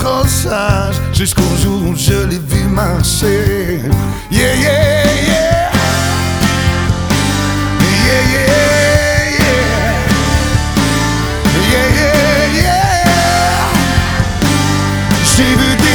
trop sage jusqu'au jour où je l'ai vu marcher. Yeah, yeah, yeah. Yeah, yeah, yeah. Yeah, yeah, yeah. J'ai vu des